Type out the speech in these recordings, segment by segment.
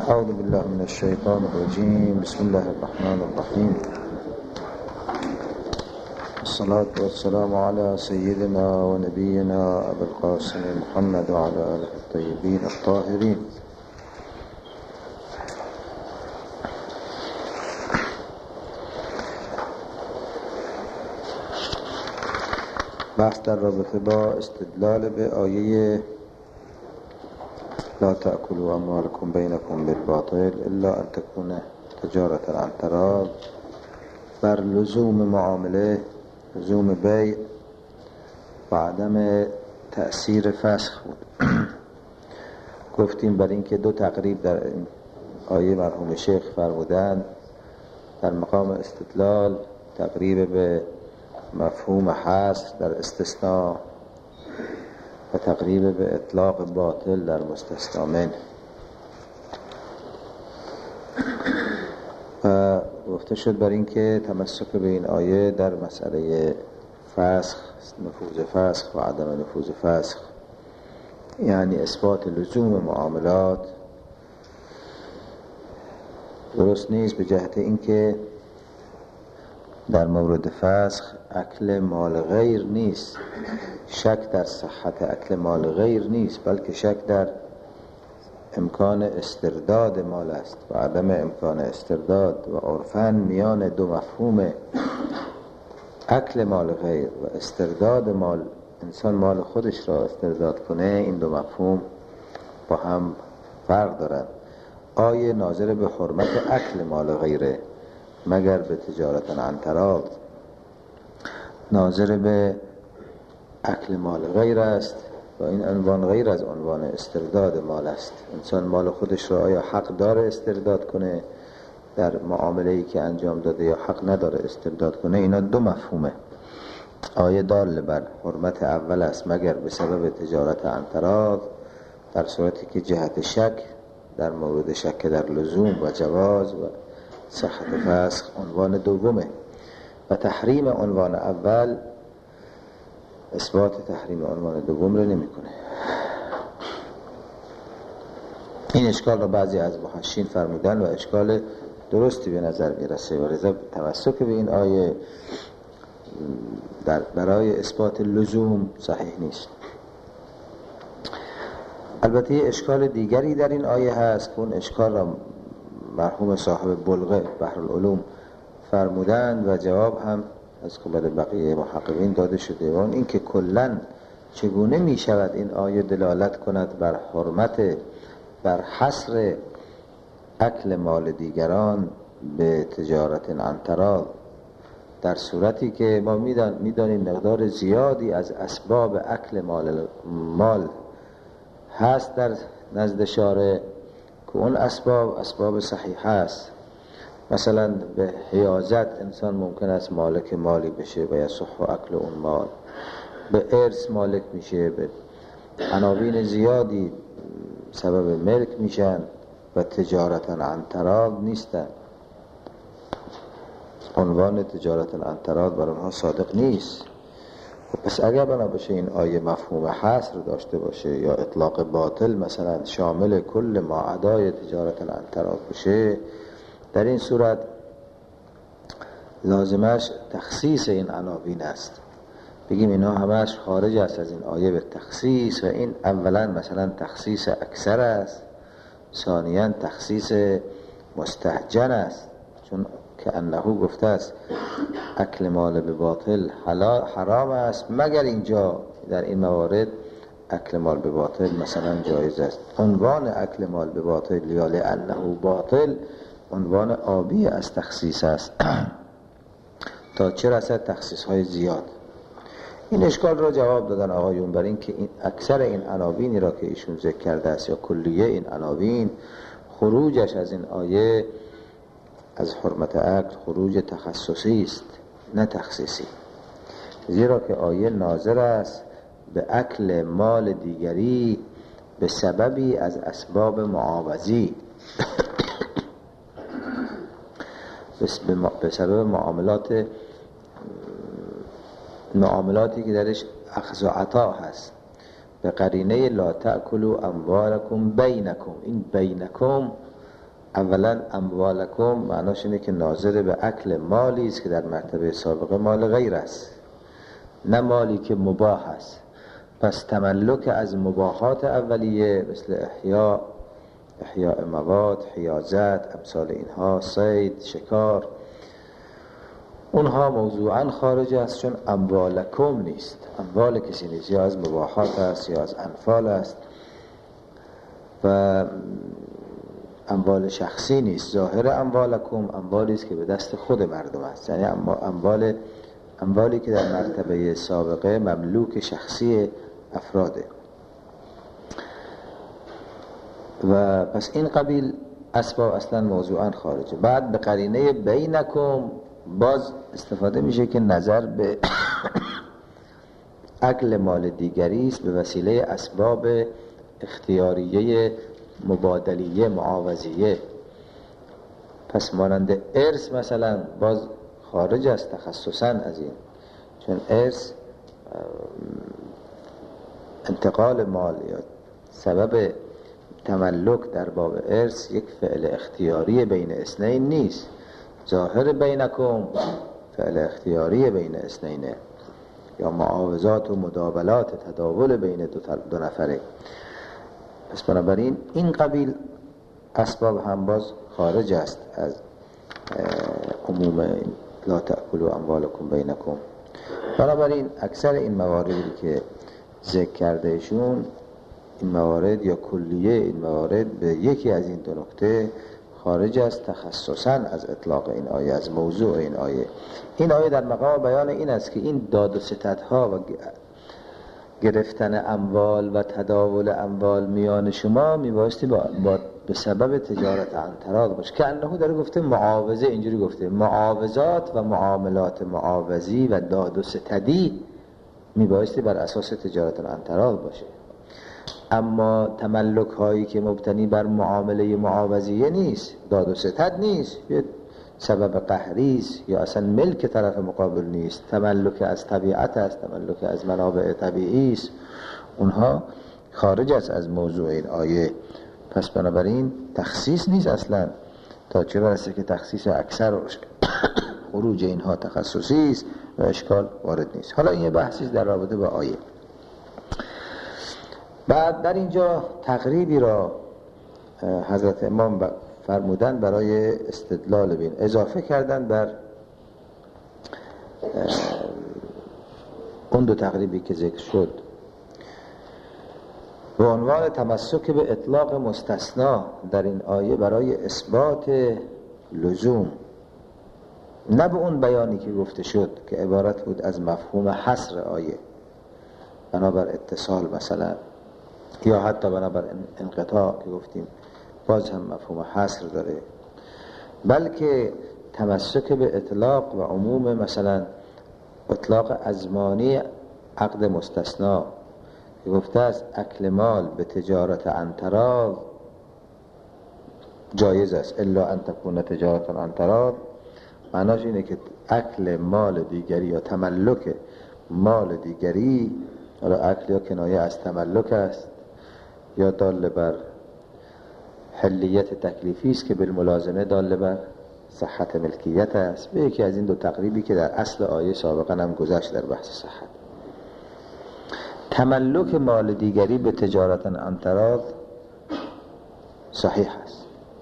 أعوذ بالله من الشيطان الرجيم. بسم الله الرحمن الرحيم. الصلاة والسلام على سيدنا ونبينا أبي القاسم محمد وعلى آله الطيبين الطاهرين. بحث در رابطه با استدلال به آیه لا تأكلوا أموالكم بينكم بالباطل إلا أن تكون تجارة عن تراض بر لزوم معامله، لزوم بیع و عدم تأثیر فسخ بود. گفتیم بر این که دو تقریب در آیه مرحوم شیخ فرمودند. در مقام استدلال تقریب به مفهوم حصر در استثناء و تقریب به اطلاق باطل در مستثنی منه. و گفته شد بر این که تمسک به این آیه در مسئله فسخ، نفوذ فسخ و عدم نفوذ فسخ، یعنی اثبات لزوم معاملات، درست نیست به جهت این که در مورد فسخ اکل مال غیر نیست، شک در صحت اکل مال غیر نیست، بلکه شک در امکان استرداد مال است و عدم امکان استرداد. و عرفاً میان دو مفهوم اکل مال غیر و استرداد مال، انسان مال خودش را استرداد کنه، این دو مفهوم با هم فرق دارند. آیه ناظر به حرمت اکل مال غیره مگر به تجارت عن تراض، ناظر به اکل مال غیر است و این عنوان غیر از عنوان استرداد مال است. انسان مال خودش را آیا حق داره استرداد کنه در معامله‌ای که انجام داده یا حق نداره استرداد کنه؟ اینا دو مفهومه. آیه دال بر حرمت اول است مگر به سبب تجارت عن تراض، در صورتی که جهت شک در مورد شک در لزوم و جواز و صحت فسخ عنوان دومه و تحریم عنوان اول اثبات تحریم عنوان دوم رو نمی کنه. این اشکال را بعضی از محشین فرمودن و اشکال درستی به نظر می رسه و لذا تمسک به این آیه برای اثبات لزوم صحیح نیست. البته اشکال دیگری در این آیه هست که اون اشکال را مرحوم صاحب بلغه بحرالعلوم فرمودند و جواب هم از قبل بقیه محققین داده شده، و اون این که کلن چگونه می شود این آیه دلالت کند بر حرمت، بر حصر اکل مال دیگران به تجارت عن تراض، در صورتی که ما میدانیم مقدار زیادی از اسباب اکل مال هست در نزد شارع که اون اسباب صحیح هست. مثلا به حیازت انسان ممکن است مالک مالی بشه و یصح اکل اون مال، به ارث مالک میشه، به عناوین زیادی سبب ملک میشن و تجارت عن تراض نیستن. عنوان تجارت عن تراض بر اونها صادق نیست. پس اگر بنا باشه این آیه مفهوم حصر داشته باشه یا اطلاق باطل مثلا شامل کل ما عدای تجارت عن تراض باشه، در این صورت لازمش تخصیص این عناوین است. بگیم اینا همش خارج است از این آیه به تخصیص، و این اولا مثلا تخصیص اکثر است، ثانیا تخصیص مستهجن است، چون که انه گفته است اکل مال به باطل حرام است مگر اینجا در این موارد اکل مال به باطل مثلا جایز است. عنوان اکل مال به باطل یا لانه باطل عنوان آبی از تخصیص است تا چه رسد تخصیص های زیاد. این اشکال را جواب دادن آقایون بر این که این اکثر این عناوینی را که ایشون ذکر کرده است یا کلیه این عناوین، خروجش از این آیه از حرمت اکل خروج تخصصی است نه تخصیصی، زیرا که آیه ناظر است به اکل مال دیگری به سببی از اسباب معاوضی به سبب معاملاتی که درش اخذ و عطا هست، به قرینه لا تأکلوا اموالکم بینکم. این بینکم اولا اموالکم معناش اینه که ناظر به اکل مالی است که در مرتبه سابقه مال غیر است، نه مالی که مباح است. پس تملک از مباحات اولیه مثل احیاء مواد، حیازت، امثال اینها، صید، شکار، اونها موضوعا خارج است، چون اموالکم نیست، اموال کسی نیست، یا از مباحات است یا از انفال است و اموال شخصی نیست. ظاهر اموالکم اموالی است که به دست خود مردم است، یعنی اموالی که در مرتبه سابقه مملوک شخصی افراده. و پس این قبیل اسباب اصلا موضوعا خارجه. بعد به قرینه بینکم باز استفاده میشه که نظر به اکل مال دیگری است به وسیله اسباب اختیاریه مبادلیه معاوضیه. پس مانند ارث مثلا باز خارج است تخصصا از این، چون ارث انتقال مال یا سبب تملک در باب ارث یک فعل اختیاری بین اثنین نیست. ظاهر بینکم فعل اختیاری بین اثنینه، یا معاوضات و مداولات تداول بین دو نفره. پس بنابراین این قبیل اسباب هم باز خارج است از عموم لا تأکلوا اموالکم بینکم. بنابراین اکثر این مواردی که ذکر کرده ایشون، این موارد یا کلیه این موارد به یکی از این دو نکته خارج است تخصصاً از اطلاق این آیه، از موضوع این آیه. این آیه در مقام بیان این است که این داد و ستدها و گرفتن اموال و تداول اموال میان شما میبایستی به سبب تجارت عنتراض باشه، که انه داره گفته معاوضه، اینجوری گفته معاوضات و معاملات معاوضی و داد و ستدی میبایستی بر اساس تجارت عنتراض باشه. اما تملک هایی که مبتنی بر معامله معاوضیه نیست، داد و ستد نیست، یه سبب قهری است یا اصلا ملک طرف مقابل نیست، تملک از طبیعت است، تملک از منابع طبیعی است، اونها خارج است از موضوع این آیه. پس بنابراین تخصیص نیست اصلا، تا چه برسه که تخصیص اکثر و خروج اینها تخصصی است و اشکال وارد نیست. حالا این بحثی در رابطه با آیه. بعد در اینجا تقریبی را حضرت امام فرمودن برای استدلال بین، اضافه کردن بر اون دو تقریبی که ذکر شد به عنوان تمسک به اطلاق مستثنا در این آیه برای اثبات لزوم، نه به اون بیانی که گفته شد که عبارت بود از مفهوم حصر آیه بنابر اتصال مثلا، یا حتی بنابر انقطاع که گفتیم باز هم مفهوم حصر داره، بلکه تمسک به اطلاق و عموم، مثلا اطلاق ازمانی عقد مستثنا که گفته است اکل مال به تجارت عنتراض جایز است الا ان تکون تجارت عنتراض. معناش اینه که اکل مال دیگری یا تملک مال دیگری، حالا اکل یا کنایه از تملک است یا دال بر حلیت تکلیفی است که بالملازمه دال بر صحت ملکیت است، به یکی از این دو تقریبی که در اصل آیه سابقا هم گذشت در بحث صحت. تملک مال دیگری به تجارت عنتراض صحیح است.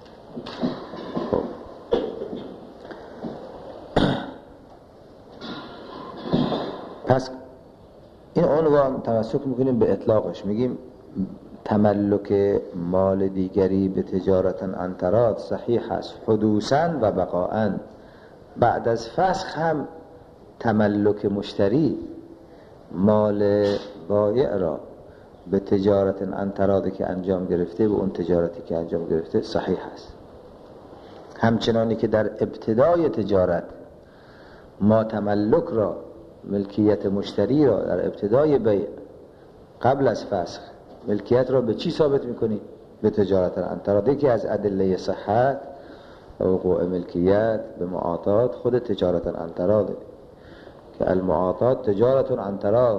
پس این عنوان تمسک میکنیم به اطلاقش، میگیم تملک مال دیگری به تجارت عنتراض صحیح است حدوثاً و بقاءً. بعد از فسخ هم تملک مشتری مال بایع را به تجارت عنتراضی که انجام گرفته، به اون تجارتی که انجام گرفته صحیح است. همچنانی که در ابتدای تجارت ما تملک را، ملکیت مشتری را در ابتدای بیع قبل از فسخ ملکیت را به چی ثابت میکنی؟ به تجارت عنتراضی که از ادله صحت و وقوع ملکیت به معاطات خود تجارت عنتراض که المعاطات تجارت عنتراض.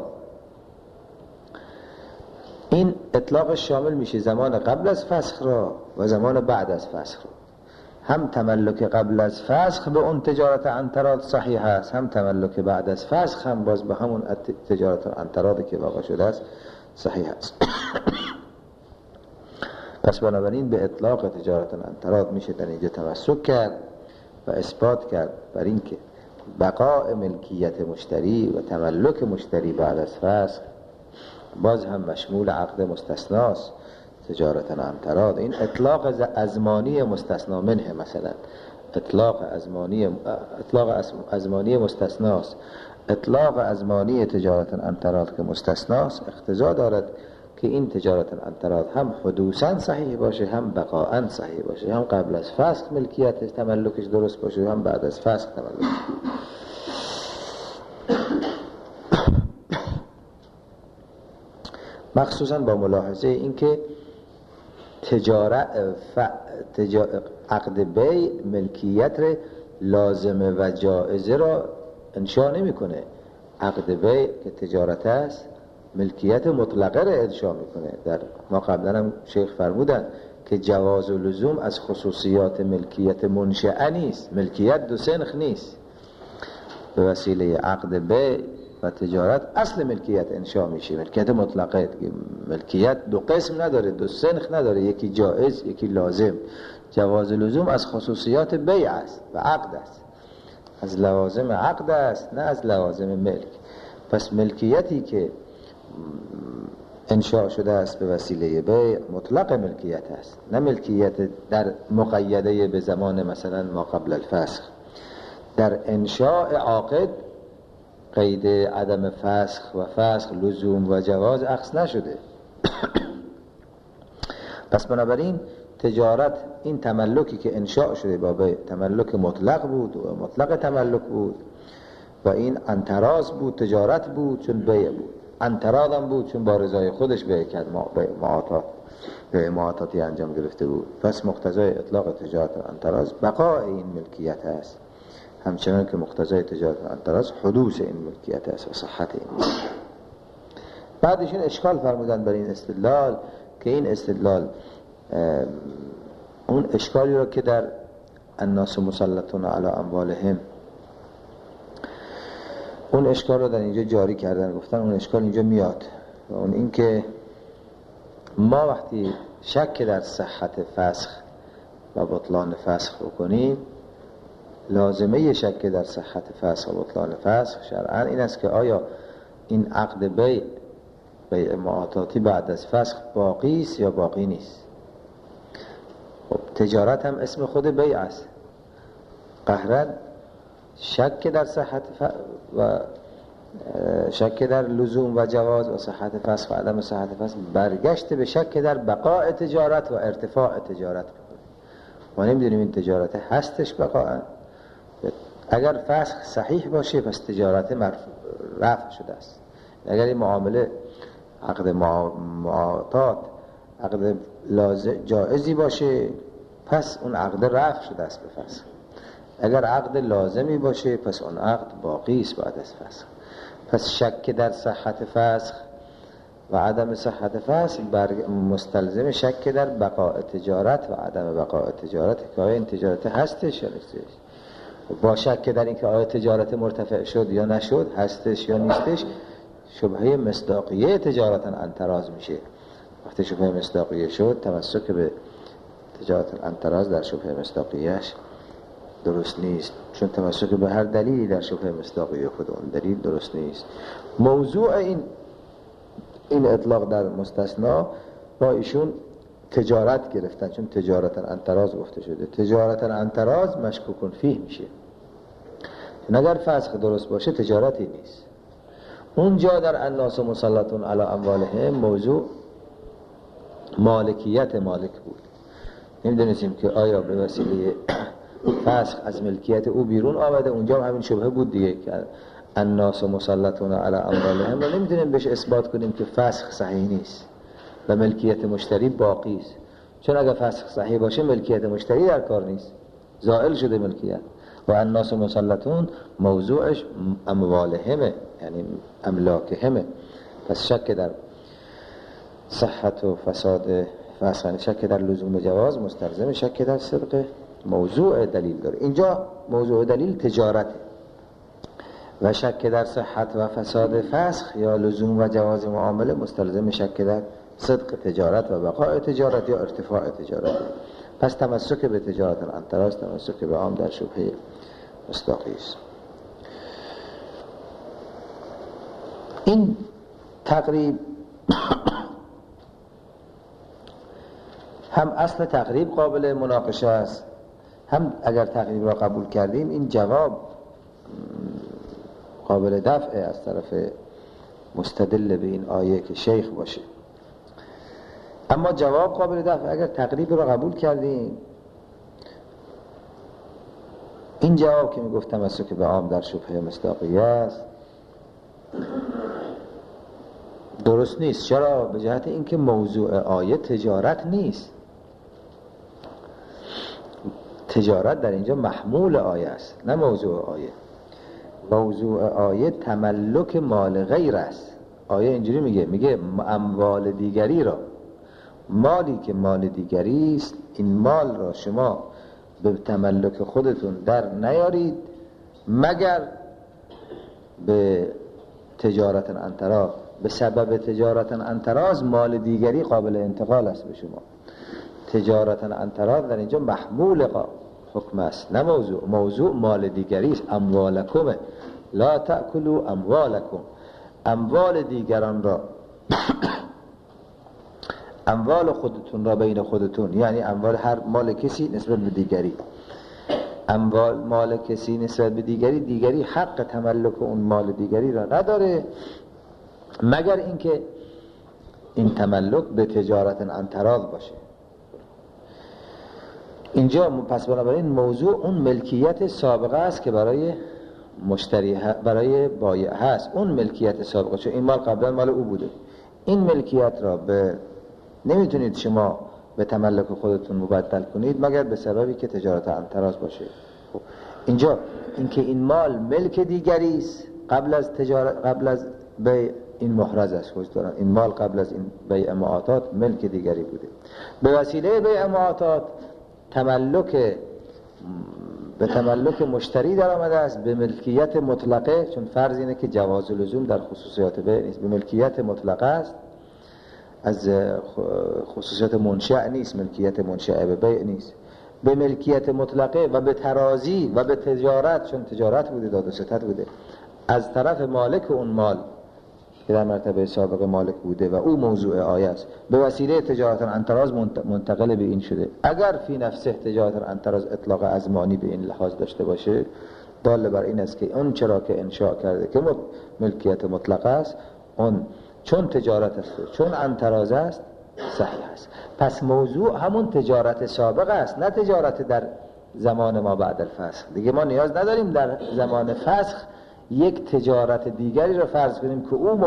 این اطلاق شامل میشه زمان قبل از فسخ را و زمان بعد از فسخ را. هم تملک قبل از فسخ به اون تجارت عن تراض صحیح است، هم تملک بعد از فسخ هم باز به همون تجارت عن تراضی که واقع شده است صحیح است. پس بنابراین به اطلاق تجارت عن تراض میشه در اینجا تمسک کرد و اثبات کرد بر این که بقاء ملکیت مشتری و تملک مشتری بعد از فسخ باز هم مشمول عقد مستثناست تجارت عن تراض. این اطلاق ازمانی مستثنا منه، مثلا اطلاق ازمانی مستثناست. اطلاق ازمانی تجارت عن تراض که مستثناست اقتضا دارد که این تجارت عن تراض هم حدوثاً صحیح باشه، هم بقاءً صحیح باشه، هم قبل از فسخ ملکیت تملکش درست باشه، هم بعد از فسخ تملک. مخصوصاً با ملاحظه اینکه عقد بیع ملکیت لازمه و جائزه را انشا نمیکنه. عقد بیع که تجارت است ملکیت مطلقه را انشا میکنه. در ما قبلا هم شیخ فرمودن که جواز و لزوم از خصوصیات ملکیت منشأه نیست، ملکیت دو سنخ نیست. به وسیله عقد بیع و تجارت اصل ملکیت انشا میشه، ملکیت مطلقه. ملکیت دو قسم نداره، دو سنخ نداره، یکی جائز یکی لازم. جواز لزوم از خصوصیات بیع است و عقد است، از لوازم عقد است نه از لوازم ملک. پس ملکیتی که انشاء شده است به وسیله بیع مطلق ملکیت است، نه ملکیت در مقیده به زمان مثلا ما قبل الفسخ. در انشاء عاقد قید عدم فسخ و فسخ لزوم و جواز اخذ نشده. پس بنابراین تجارت این تملکی که انشاء شده با بیع تملک مطلق بود و مطلق تملک بود و این عن تراض بود، تجارت بود چون بیع بود، عن تراض هم بود چون با رضای خودش بیع کرد، معاطاتی انجام گرفته بود. پس مقتضای اطلاق تجارت عن تراض بقاء این ملکیت است، همچنان که مقتضای تجارت عن تراض حدوث این ملکیت است و صحت این ملکیت. بعدش این اشکال فرمودن بر این استدلال که این استدلال اون اشکالی رو که در الناس مسلطون علی اموالهم، اون اشکال رو در اینجا جاری کردن، گفتن اون اشکال اینجا میاد و اون این که ما وقتی شک در صحت فسخ و بطلان فسخ بکنیم، لازمه شک در صحت فسخ و بطلان فسخ شرعاً این است که آیا این عقد بیع معاطاتی بعد از فسخ باقی است یا باقی نیست. خب تجارت هم اسم خود بیع است، قهرن شک در صحت و شک در لزوم و جواز و صحت فسخ و عدم صحت فسخ برگشت به شک در بقاء تجارت و ارتفاع تجارت بکنه. ما نمیدونیم این تجارت هستش بقاء. اگر فسخ صحیح باشه پس تجارت رفع شده است. اگر این معامله عقد معاطات عقد جائزی باشه پس اون عقد رفع شده است به فسخ. اگر عقد لازمی باشه پس اون عقد باقی است بعد از فسخ. پس شک در صحت فسخ و عدم صحت فسخ مستلزم شک در بقاء تجارت و عدم بقاء تجارت که آیا این تجارت هستش یا نیستش. با شک در این که آیا تجارت مرتفع شد یا نشد، هستش یا نیستش، شبهه مصداقیه تجارت عن تراض میشه. وقتی شبهه مصداقیه شد تمسک به تجارت عن تراض در شبهه مصداقیهش درست نیست، چون تمسک به هر دلیلی در شبهه مصداقیه خود اون دلیل درست نیست. موضوع این اطلاق در مستثنا با ایشون تجارت گرفتن، چون تجارت عن تراض گفته شده. تجارت عن تراض مشکوک فیه میشه، اگر فسخ درست باشه تجارتی نیست. اونجا در الناس مسلطون علی اموالهم موضوع مالکیت مالک بود. نمیدونستیم که آیا به وسیله فسخ از ملکیت او بیرون آمده. اونجا هم همین شبهه بود دیگه که الناس مسلطون علی اموالهم و نمیتونیم بهش اثبات کنیم که فسخ صحیح نیست و ملکیت مشتری باقی است، چون اگر فسخ صحیح باشه ملکیت مشتری در کار نیست، زائل شده ملکیت. و الناس مسلطون موضوعش اموالهمه، یعنی املاکهمه. پس شک در صحت و فساد فسخ، شک در لزوم و جواز مستلزم شک در صدق موضوع دلیل داره. اینجا موضوع دلیل تجارته و شک در صحت و فساد فسخ یا لزوم و جواز معامله مستلزم شک در صدق تجارت و بقاء تجارت یا ارتفاع تجارت. پس تمسک به تجارت الانتراز تمسک به عام در شبهه مصداقی است. این تقریب هم اصل تقریب قابل مناقشه است، هم اگر تقریب را قبول کردیم این جواب قابل دفع از طرف مستدل به این آیه که شیخ باشه. اما جواب قابل دفع اگر تقریب را قبول کردیم، این جواب که میگفت تمسک به عام در شبهه مصداقیه است درست نیست. چرا؟ به جهت اینکه موضوع آیه تجارت نیست. تجارت در اینجا محمول آیه است نه موضوع آیه. موضوع آیه تملک مال غیر است. آیه اینجوری میگه اموال دیگری را، مالی که مال دیگری است، این مال را شما به تملک خودتون در نیارید مگر به تجارت انتراز. به سبب تجارت انتراز مال دیگری قابل انتقال است به شما. تجارت انتراز در اینجا محمول حکم است نه موضوع. موضوع مال دیگری است. اموالکم لا تأکلوا اموالکم، اموال دیگران را اموال خودتون را بین خودتون، یعنی اموال هر مال کسی نسبت به دیگری، اموال مال کسی نسبت به دیگری حق تملک اون مال دیگری را نداره مگر اینکه این تملک به تجارت انتراز باشه. اینجا پس بنابراین موضوع اون ملکیت سابقه است که برای مشتری برای بایع هست. اون ملکیت سابقه، چون این مال قبلا مال او بوده، این ملکیت را نمیتونید شما به تملک خودتون مبدل کنید مگر به سببی که تجارت انتراز باشه. اینجا اینکه این مال ملک دیگری است قبل از بیع، این محرز است. خوش دارن این مال قبل از این بیع معاطات ملک دیگری بوده. به وسیله بیع معاطات به تملک مشتری در آمده است به ملکیت مطلقه، چون فرض اینه که جواز لزوم در خصوصیات بیع نیست. به ملکیت مطلقه است، از خصوصیات منشأ نیست. ملکیت منشأ به بیع نیست. به ملکیت مطلقه و به ترازی و به تجارت، چون تجارت بوده داد و ستد بوده از طرف مالک اون مال که در مرتبه سابق مالک بوده و او موضوع آیه است، به وسیله تجارت انتراز منتقل به این شده. اگر فی نفسه تجارت انتراز اطلاق ازمانی به این لحاظ داشته باشه، دال بر این است که اون چرا که انشاء کرده که ملکیت مطلق است، اون چون تجارت است چون انتراز است صحیح است. پس موضوع همون تجارت سابق است، نه تجارت در زمان ما بعد الفسخ. دیگه ما نیاز نداریم در زمان فسخ یک تجارت دیگری رو فرض کنیم که او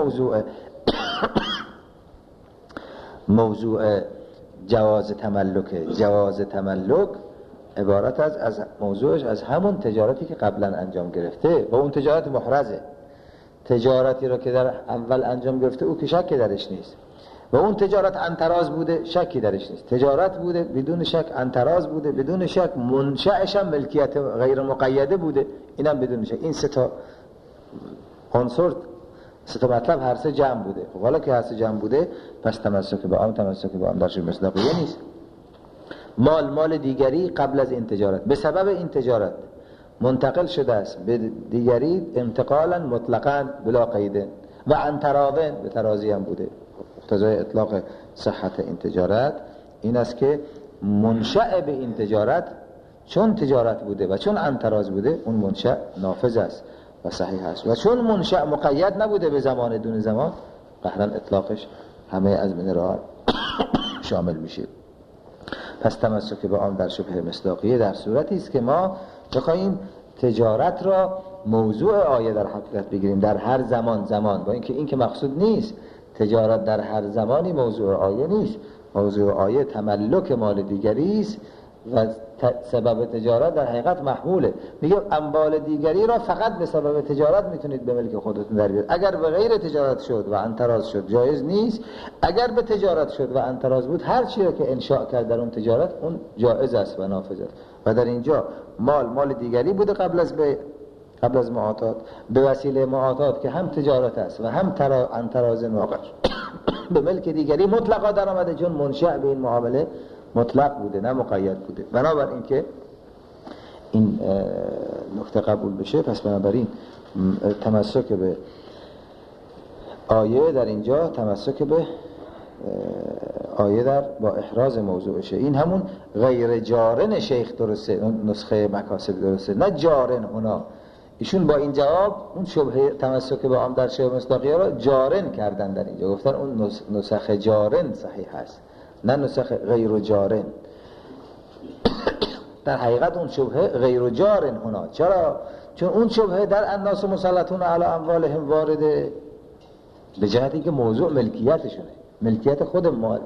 موضوع جواز تملک عبارت از موضوعش از همون تجارتی که قبلا انجام گرفته و اون تجارت محرزه. تجارتی رو که در اول انجام گرفته او که شکی درش نیست و اون تجارت انتراز بوده شکی درش نیست. تجارت بوده بدون شک، انتراز بوده بدون شک، منشأش هم ملکیت غیر مقیده بوده اینم بدون شک. این سه تا عنصر، سه تا مطلب هر سه جمع بوده. خب حالا که هر سه جمع بوده پس تمسک به عام در شبهه مصداقیه نیست. مال دیگری قبل از این تجارت به سبب این تجارت منتقل شده است به دیگری انتقالا مطلقاً بلا قید و انتراضن به ترازی هم بوده. مقتضای اطلاق صحت این تجارت این است که منشأ به این تجارت چون تجارت بوده و چون انتراز بوده اون منشأ نافذ است و صحیح است و چون منشأ مقید نبوده به زمان دون زمان قهرا اطلاقش همه از من راه شامل میشه. پس تمسک به عام در شبهه مصداقیه در صورتی است که ما بخوایم تجارت را موضوع آیه در حقیقت بگیریم در هر زمان با اینکه این که مقصود نیست. تجارت در هر زمانی موضوع آیه نیست. موضوع آیه تملک مال دیگری است و سبب تجارت در حقیقت محموله. میگه اموال دیگری را فقط به سبب تجارت میتونید به ملک خودتون در بیارید. اگر به غیر تجارت شد و انتراز شد جایز نیست. اگر به تجارت شد و انتراز بود، هر چی را که انشاء کرد در اون تجارت اون جایز است و نافذ است. و در اینجا مال دیگری بوده قبل از معاطات، به وسیله معاطات که هم تجارت است و هم انتراز واقع به ملک دیگری مطلقا در آمده، چون منشأ به این معامله مطلق بوده نه مقید بوده. بنابراین که این نکته قبول بشه، پس بنابراین تمسک به آیه در اینجا تمسک به آیه در با احراز موضوعشه. این همون غیر جارن شیخ درسته، نسخه مکاسب درسته، نه جارن. اونا ایشون با این جواب اون شبهه تمسک به عام در شبه مصداقیه را جارن کردن. در اینجا گفتن اون نسخه جارن صحیح هست، نه نسخه غیر جارن. در حقیقت اون شبهه غیر جارن هنا. چرا؟ چون اون شبهه در الناس مسلطون علی اموالهم وارده، به جهتی که موضوع ملکیتشونه، ملکیت خود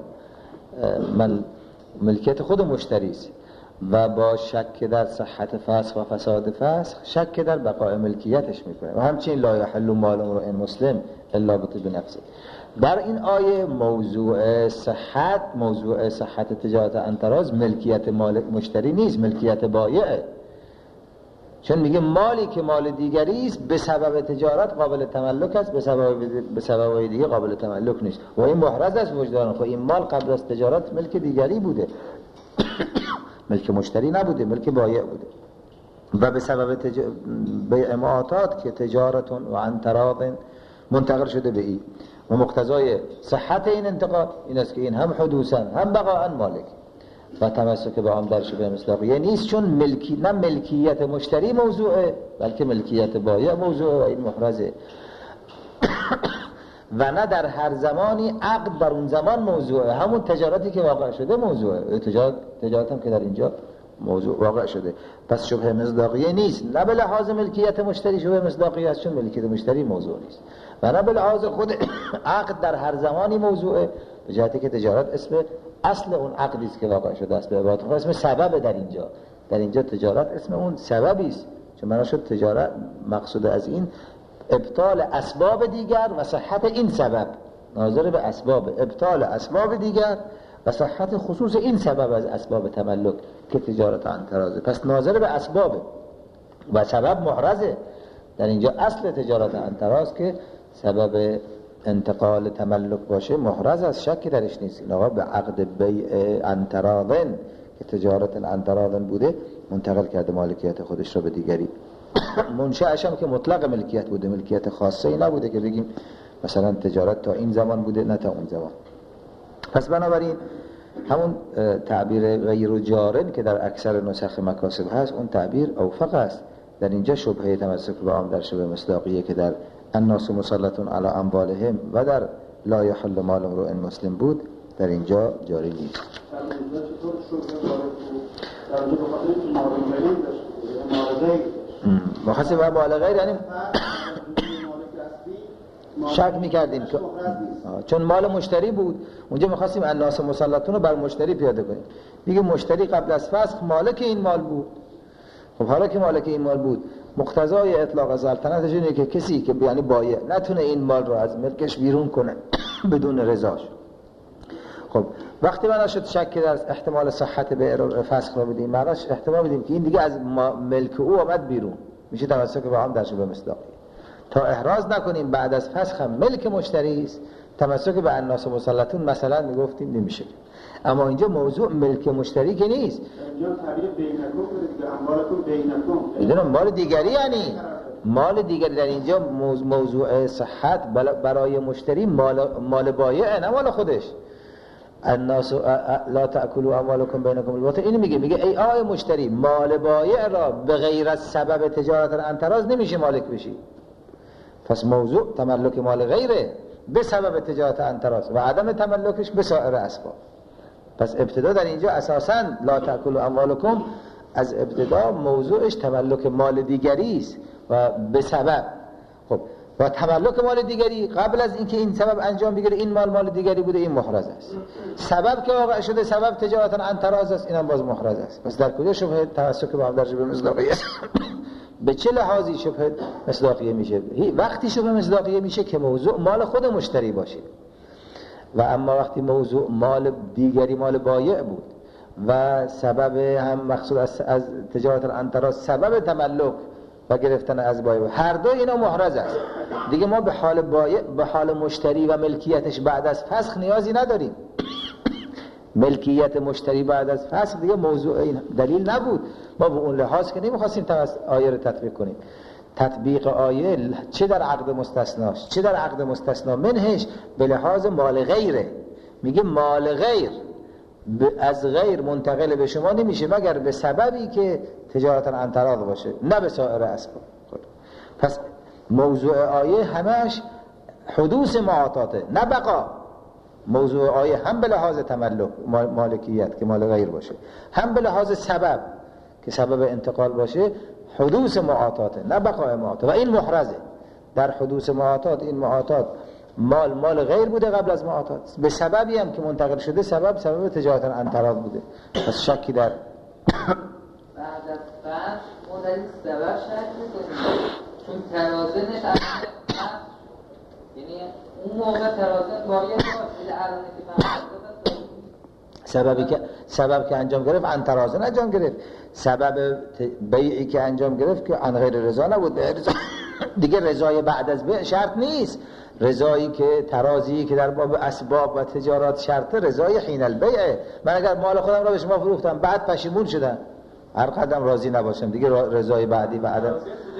ملکیت خود مشتری است و با شک در صحت فسخ و فساد فسخ شک در بقای ملکیتش میکنه. و همچنین لا یحل مال امرئ مسلم الا بطیب نفسه. در این آیه موضوع صحت تجارت انتراز ملکیت مشتری نیست، ملکیت بایعه. چون میگه مالی که مال دیگری است به سبب تجارت قابل تملک است، به سبب دیگه قابل تملک نیست و این محرز است وجدان. خب این مال قبل از تجارت ملک دیگری بوده، ملک مشتری نبوده، ملک بایع بوده. و به سبب بیع معاطات که تجارتون و انتراض منتقل شده به این و مقتضای صحت این انتقال این است که این هم حدوثا هم بقاء مالک و تمسک به عام در شبه مصداقیه نیست. چون نه ملکیت مشتری موضوعه بلکه ملکیت بایع موضوعه و این محرزه و نه در هر زمانی عقد در اون زمان موضوعه. همون تجارتی که واقع شده موضوعه، تجارت هم که در اینجا موضوع واقع شده. پس شبه مصداقیه نیست، نه به لحاظ ملکیت مشتری شبه مصداقیه است چون ملکیت مشتری موضوع نیست، و نه به لحاظ خود عقد در هر زمانی موضوعه، به جهتی که تجارت اسم اصل اون عقدی است که واقع شده است. به عبارت آخر اسم سبب در اینجا تجارت اسم اون سببی است. چون معنا شد تجارت مقصود از این ابطال اسباب دیگر و صحت این سبب، ناظر به اسباب، ابطال اسباب دیگر و صحت خصوص این سبب از اسباب تملک که تجارت انترازه. پس ناظر به اسباب و سبب محرزه. در اینجا اصل تجارت انتراز که سبب انتقال تملک باشه محرز از شک درش نیست. این آقا به عقد بیع انتراضن که تجارت انتراضن بوده منتقل کرده مالکیت خودش را به دیگری. منشأش هم که مطلق ملکیت بوده، ملکیت خاصه ای نبوده که بگیم مثلا تجارت تا این زمان بوده نه تا اون زمان. پس بنابراین همون تعبیر غیر جارن که در اکثر نسخ مکاسب هست اون تعبیر اوفق است. در اینجا شبهه تمسک به عام در شبه مصداقیه که در الناس مسلطون علی اموالهم و در لا یحل مال امرئ مسلم بود در اینجا جاری نیست. مخصوص به مال غیر یعنی شک میکردیم چون مال مشتری بود اونجا میخواستیم الناس مسلطون رو بر مشتری پیاده کنیم. میگه مشتری قبل از فسخ مالک این مال بود. خب حالا که مالک این مال بود مقتضای اطلاق سلطنتش اینه که کسی که یعنی بایع نتونه این مال رو از ملکش بیرون کنه بدون رضاش. خب وقتی بنا شد شک در احتمال صحت به فسخ رو بدیم معناش احتمال بدیم که این دیگه از ملک او آمد بیرون، میشه تمسک به عام در شبه مصداقیه. تا احراز نکنیم بعد از فسخ هم ملک مشتری است، تمسک به الناس مسلطون مثلا میگفتیم نمیشه. اما اینجا موضوع ملک مشتری که نیست، اینجا تعبیر بینکم دیگه، اموالکم بینکم میدونم مال دیگری، یعنی مال دیگری. در اینجا موضوع صحت برای مشتری مال بایع نه مال خودش. الناس لا تأکلوا اموالکم بینکم بالباطل. این میگه ای آقای مشتری مال بایع را به غیر از سبب تجارت انتراز نمیشه مالک بشی. پس موضوع تملک مال غیره به سبب تجارت انتراز و عدم تملکش به سایر اسباب. پس ابتدا در اینجا اساساً لا تأکلوا اموالکم از ابتدا موضوعش تملک مال دیگری است و به سبب. خب و تملک مال دیگری قبل از اینکه این سبب انجام بگیره این مال دیگری بوده، این محرز است. سبب که واقع شده سبب تجارتا عن تراض است، اینم باز محرز است. پس در کجا شبهه تمسک به هم در شبهه مصداقیه؟ به چه لحاظی شبهه مصداقیه میشه؟ وقتی شبهه مصداقیه میشه که موضوع مال خود مشتری باشه، و اما وقتی موضوع مال دیگری مال بایع بود و سبب هم مقصود از تجارت عن تراض سبب تملک و گرفتن از بایع، هر دو اینا محرز است دیگه. ما به حال بایع، به حال مشتری و ملکیتش بعد از فسخ نیازی نداریم. ملکیت مشتری بعد از فسخ دیگه موضوع این دلیل نبود. ما به اون لحاظ که نمیخواستیم آیه رو تطبیق کنیم. تطبیق آیه چه در عقد مستثناش چه در عقد مستثنا منهش به لحاظ مال غیره. میگه مال غیر از غیر منتقل به شما نمیشه مگر به سببی که تجارتا عن تراض باشه، نه به سایر اسباب. پس موضوع آیه همش حدوث معاطاته، نه بقا. موضوع آیه هم به لحاظ تملک مالکیت که مال غیر باشه، هم به لحاظ سبب که سبب انتقال باشه، حدوث معاطاته نه بقای معاطات. و این محرزه در حدوث معاطات. این معاطات مال غیر بوده قبل از معاطات، به سببی هم که منتقل شده سبب تجارتا عن تراض بوده. پس شکی در بعد از فرش ما در این سبب شک میکنیم، چون ترازنش از یعنی اون موقع ترازن باید سبب که انجام گرفت عن ترازن انجام گرفت، سبب بیعی که انجام گرفت که عن غیر رضا نبود. دیگه رضای بعد از بیع شرط نیست. رضایی که ترازی که در باب اسباب و تجارات شرطه رضای حین البیع. من اگر مال خودم را به شما فروختم بعد پشیمون شدم هر قدم راضی نباشم دیگه رضای بعدی و عدم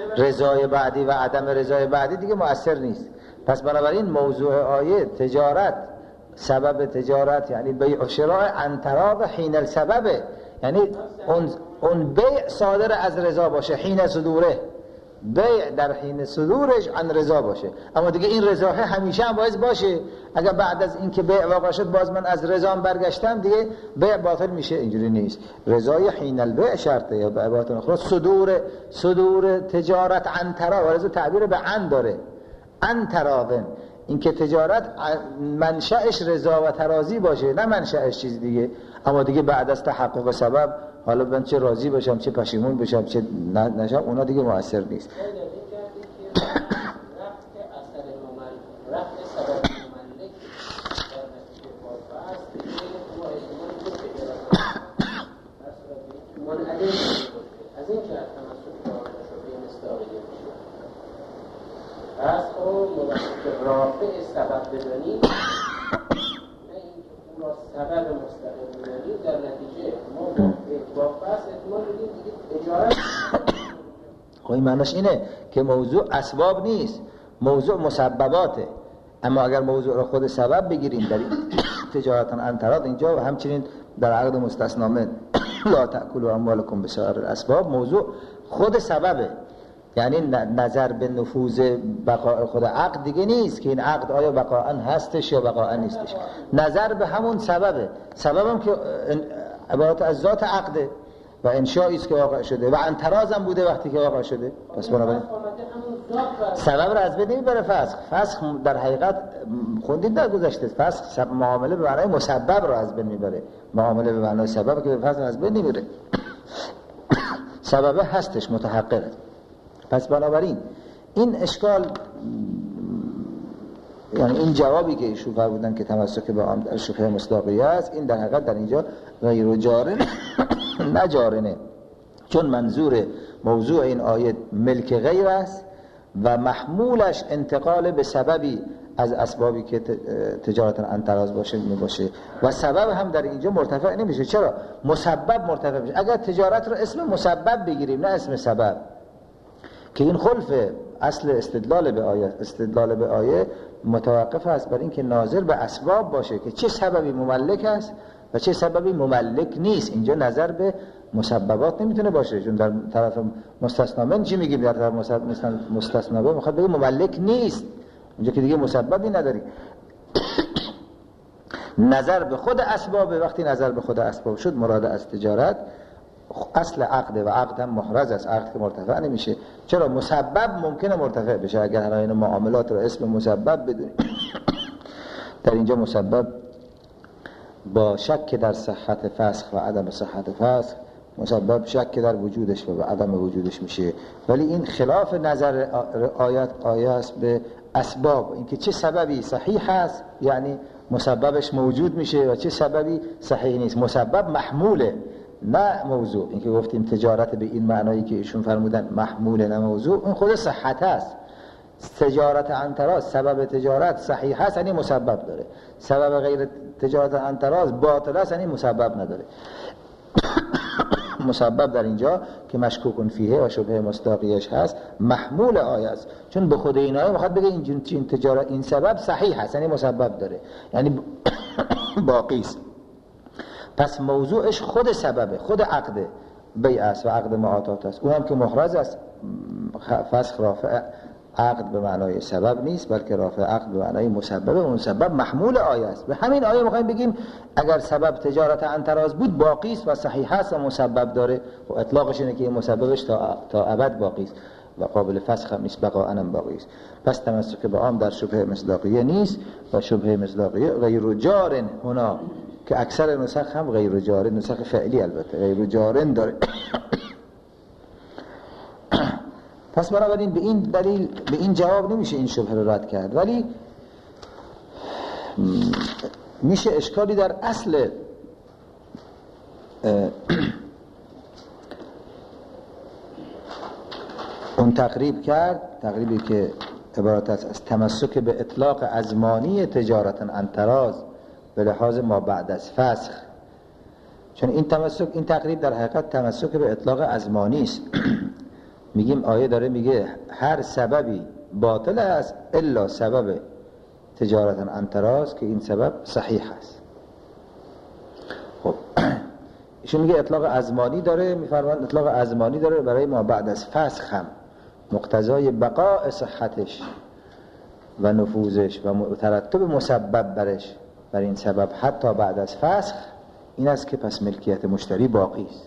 رضای بعدی دیگه مؤثر نیست. پس بنابراین موضوع آیه تجارت، سبب تجارت یعنی بیع و شراء عن تراض حین السبب، یعنی اون بیع صادر از رضا باشه، حین صدوره، بیع در حین صدورش عن رضا باشه. اما دیگه این رضا همیشه هم باید باشه. اگر بعد از اینکه بیع واقع شد باز من از رضام برگشتم دیگه بیع باطل میشه، اینجوری نیست. رضای حین البیع شرطه. یا به عبارت اخرى صدور تجارت عن تراض، ورزو تعبیر به عن داره، عن تراضن، این که تجارت منشأش رضا و تراضی باشه نه منشأش چیز دیگه. اما دیگه بعد از تحقق سبب حالا من چه راضی باشم چه پشیمون بشم چه نشم اونا دیگه مؤثر نیست. از این که پس اون موقع رافع سبب بدانید نه اینکه اون را سبب مستقل بدانید، در نتیجه ما با فصل احتمال بدیم دیگه اجارت. خب این معنیش اینه که موضوع اسباب نیست، موضوع مسبباته. اما اگر موضوع را خود سبب بگیریم در تجارتا عن تراض اینجا و همچنین در عقد مستثنا من لا تأکلوا اموالکم بسائر الاسباب، موضوع خود سببه. یعنی نظر به نفوذ بقاء خود عقد دیگه نیست که این عقد آیا بقاء هستش یا بقاء نیستش. نظر به همون سببه. سببم که عبارت از ذات عقده و انشایی است که واقع شده و عن تراض هم بوده وقتی که واقع شده. پس بنابراین سبب را از بین نمیبره. فسخ در حقیقت خوندید در گذشته، فسخ معامله به معنای مسبب را از بین میبره. معامله به معنای سبب که به فسخ از بین نمیبره. سبب هستش متحققه. پس بنابراین این اشکال، یعنی این جوابی که ایشون فرمودن که تمسک به آن در شبهه مصداقیه است، این در حقیقت در اینجا غیر جارن نه جارنه، چون منظور موضوع این آیه ملک غیر است و محمولش انتقال به سببی از اسبابی که تجارتا عن تراض باشه میباشه و سبب هم در اینجا مرتفع نمیشه. چرا؟ مسبب مرتفع میشه. اگر تجارت رو اسم مسبب بگیریم نه اسم سبب، که این خلف اصل استدلال به آیه متوقف است بر این که ناظر به اسباب باشه که چه سببی مملک است و چه سببی مملک نیست. اینجا نظر به مسببات نمیتونه باشه، چون در طرف مستثنا من چی میگیم؟ در طرف مستثنا به میخواد بگه مملک نیست، اونجا که دیگه مسببی نداری. نظر به خود اسباب، وقتی نظر به خود اسباب شد مراد از تجارت اصل عقده و عقد هم محرز است، عقد که مرتفع نمیشه. چرا؟ مسبب ممکنه مرتفع بشه اگر همه این معاملات رو اسم مسبب بدونیم. در اینجا مسبب با شک در صحت فسخ و عدم صحت فسخ، مسبب شک در وجودش و عدم وجودش میشه. ولی این خلاف نظر آیه است به اسباب، اینکه چه سببی صحیح است یعنی مسببش موجود میشه و چه سببی صحیح نیست. مسبب محموله نه موضوع. اینکه گفتیم تجارت به این معنایی که ایشون فرمودن محموله نه موضوع، این خود صحت است. تجارت عن تراز، سبب تجارت صحیح است یعنی مسبب داره، سبب غیر تجارت عن تراز باطل است یعنی مسبب نداره. مسبب در اینجا که مشکوک فیه و شبهه مصداقیش هست محمول آیه است، چون به خود این آیه میخواد بگه این تجارت این سبب صحیح هست یعنی مسبب داره یعنی باقی است. پس موضوعش خود سببه، خود عقد بیع است و عقد معاطات است. اونم که محرز است، فسخ رافع عقد به معنای سبب نیست بلکه رافع عقد به معنای مسببه. اون سبب محمول آیه است. به همین آیه میخوایم بگیم اگر سبب تجارت عن تراز بود باقی است و صحیح است و مسبب داره و اطلاقش اینه که این مسببش تا ابد باقی است و قابل فسخ هم نیست، بقا انم باقی است. پس تمسک به عام در شبهه مصداقیه نیست و شبهه مصداقیه غیر جارن هنا که اکثر نسخ هم غیر جارن، نسخ فعلی البته غیر جارن داره. پس بنابراین به این دلیل به این جواب نمیشه این شبهه رو رد کرد، ولی میشه اشکالی در اصل اون تقریب کرد، تقریبی که عبارت است از تمسک به اطلاق ازمانی تجارتا عن تراز به لحاظ ما بعد از فسخ. چون این تمسک، این تقریب در حقیقت تمسک به اطلاق ازمانی است. میگیم آیه داره میگه هر سببی باطل است الا سبب تجارتا عن تراز که این سبب صحیح است. خب ایشون میگه اطلاق ازمانی داره، میفرمان اطلاق ازمانی داره برای ما بعد از فسخ هم مقتضای بقاء صحتش و نفوذش و ترتب مسبب برش بر این سبب حتی بعد از فسخ این است که پس ملکیت مشتری باقی است.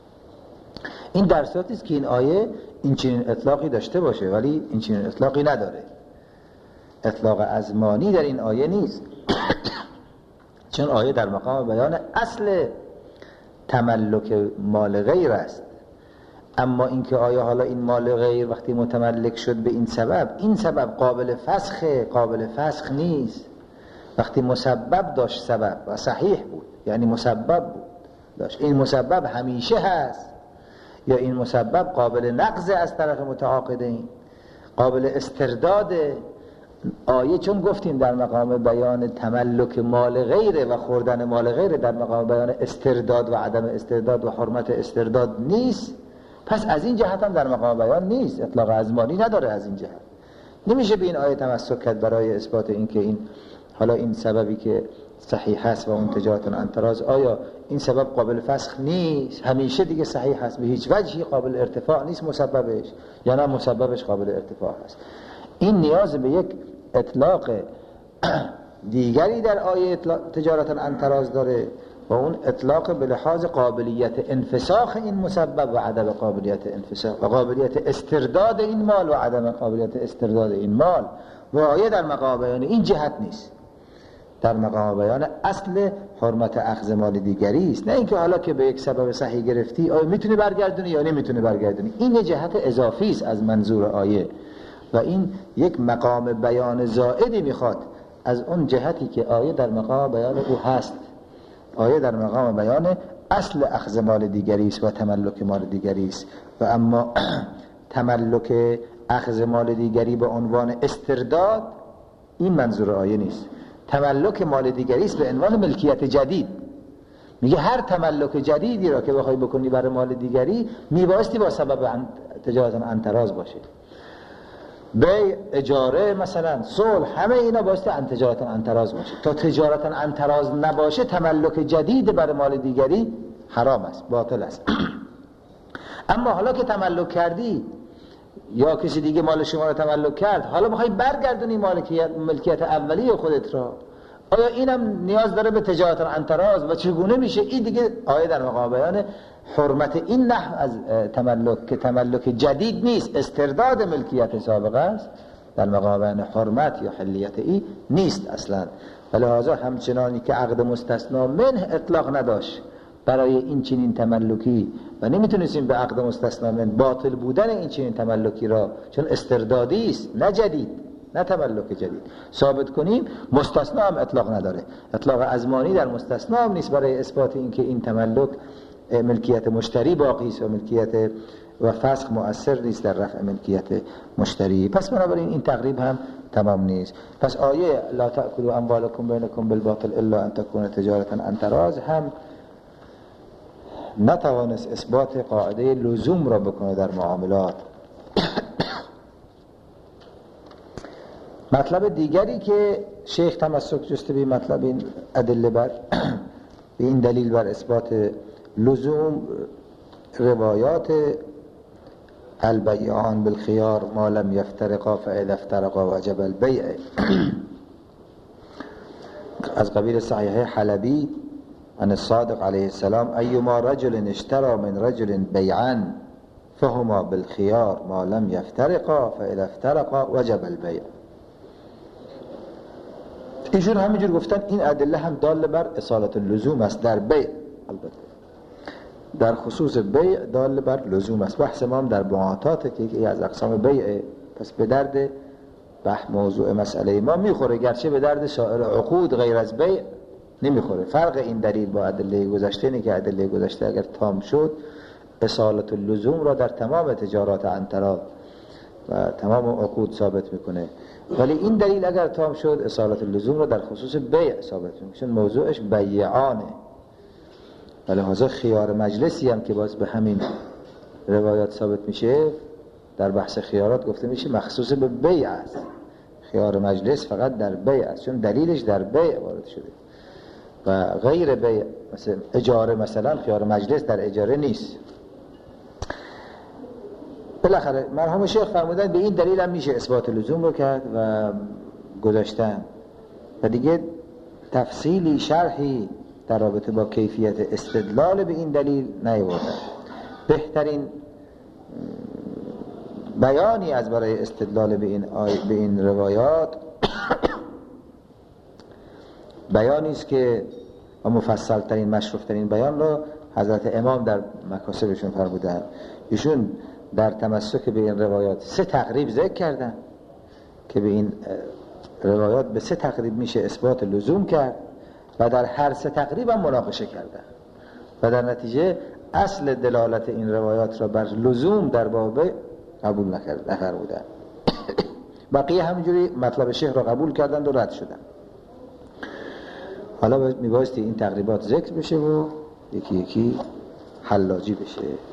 این در صورتی است که این آیه این چنین اطلاقی داشته باشه، ولی این چنین اطلاقی نداره. اطلاق ازمانی در این آیه نیست. چون آیه در مقام بیان اصل تملک مال غیر است. اما اینکه آیا حالا این مال غیر وقتی متملک شد به این سبب قابل فسخ نیست. وقتی مسبب داشت سبب و صحیح بود یعنی مسبب بود داشت، این مسبب همیشه هست یا این مسبب قابل نقض از طرف متعاقدین، قابل استرداد. آیه چون گفتیم در مقام بیان تملک مال غیره و خوردن مال غیره، در مقام بیان استرداد و عدم استرداد و حرمت استرداد نیست، پس از این جهت هم در مقام بیان نیست، اطلاق ازمانی نداره. از این جهت نمیشه به این آیه تمسک کرد برای اثبات این که این حالا این سببی که صحیح هست و اون تجارت عن تراز آیا این سبب قابل فسخ نیست، همیشه دیگه صحیح هست، به هیچ وجهی قابل ارتفاع نیست مسببش، یا نه مسببش قابل ارتفاع هست. این نیاز به یک اطلاق دیگری در آیه تجارت عن تراز داره و اون اطلاق به لحاظ قابلیت انفساخ این مسبب و عدم قابلیت انفساخ و قابلیت استرداد این مال و عدم قابلیت استرداد این مال. و آیه در مقام بیان این جهت نیست، در مقام بیان اصل حرمت اخذ مال دیگری است، نه اینکه حالا که به یک سبب صحیح گرفتی آیا میتونی برگردونی یا نمیتونی برگردونی. این جهت اضافی است از منظور آیه و این یک مقام بیان زائدی میخواد از اون جهتی که آیه در مقام بیان او هست. آیه در مقام بیان اصل اخذ مال دیگری است و تملک مال دیگری است، و اما تملک اخذ مال دیگری به عنوان استرداد این منظور آیه نیست. تملک مال دیگری است به عنوان ملکیت جدید. میگه هر تملک جدیدی را که بخوای بکنی برای مال دیگری میبایستی با سبب تجارت عن تراز باشه. بیع، اجاره، مثلا صلح، همه اینا بایستی تجارت عن تراز باشه. تا تجارت عن تراز نباشه تملک جدید برای مال دیگری حرام است، باطل است. اما حالا که تملک کردی یا کسی دیگه مال شما رو تملک کرد، حالا میخوای برگردونی ملکیت اولیه خودت را، آیا اینم نیاز داره به تجارت انتراز و چگونه میشه؟ این دیگه آیه در مقام بیان حرمت این نحو از تملک که تملک جدید نیست، استرداد ملکیت سابقه است، در مقام بیان حرمت یا حلیت ای نیست اصلا. ولهذا همچنانی که عقد مستثنا منه اطلاق نداشت برای این چنین تملکی و نمیتونستیم به عقد مستثنا من باطل بودن این چنین تملکی را، چون استردادی است نه جدید، نه تملک جدید، ثابت کنیم، مستثنا هم اطلاق نداره. اطلاق ازمانی در مستثنا هم نیست برای اثبات اینکه این تملک ملکیت مشتری باقی است و ملکیت و فسخ مؤثر نیست در رفع ملکیت مشتری. پس بنابراین این تقریب هم تمام نیست. پس آیه لا تأکلوا اموالکم بینکم بالباطل الا ان تکون تجارتا عن تراض هم نتوانست اثبات قاعده لزوم را بکنه در معاملات. مطلب دیگری که شیخ تمسک جسته به مطلب این ادله بر به این دلیل بر اثبات لزوم روایات البیعان بالخيار ما لم يفترقا فاذا افترقا وجب البيع از قبیل صحیح حلبی عن الصادق علیه السلام ایما رجل اشترى من رجل بیعا فهما بالخيار ما لم يفترقا فاذا افترقا وجب البيع. ایشون همینجور گفتن این ادله هم دال بر اصالت اللزوم است در بیع، البته در خصوص بیع دال بر لزوم است. بحث ما هم در معاطات که یکی از اقسام بیعه، پس به درد موضوع مسئله ما میخوره، گرچه به درد سایر عقود غیر از بیع نمیخوره. فرق این دلیل با ادله گذشته اینه که ادله گذشته اگر تام شد اصالت اللزوم را در تمام تجارات عنترا و تمام عقود ثابت میکنه، ولی این دلیل اگر تام شد اصالت اللزوم را در خصوص بیع ثابت میکنه، چون موضوعش بیعانه. ولی حاضر خیار مجلسی هم که باز به همین روایات ثابت میشه، در بحث خیارات گفته میشه مخصوص به بیع است. خیار مجلس فقط در بیع است، چون دلیلش در بیع وارد شده و غیر بیع مثل اجاره، مثلا خیار مجلس در اجاره نیست. بالاخره مرحوم شیخ فرمودن به این دلیل هم میشه اثبات لزوم رو کرد و گذاشتن و دیگه تفصیلی شرحی در رابطه با کیفیت استدلال به این دلیل نیاوردن. بهترین بیانی از برای استدلال به این روایات بیانی است که و مفصل ترین مشروح ترین بیان رو حضرت امام در مکاسبشون فرمودن. ایشون در تمسک به این روایات 3 تقریب ذکر کردن که به این روایات به 3 تقریب میشه اثبات لزوم کرد و در هر 3 تقریب هم مناقشه کردن و در نتیجه اصل دلالت این روایات را بر لزوم در باب قبول نفرمودن. بقیه همینجوری مطلب شیخ را قبول کردند و رد شدن. حالا میبایستی این تقریبات ذکر بشه و یکی یکی حلاجی بشه.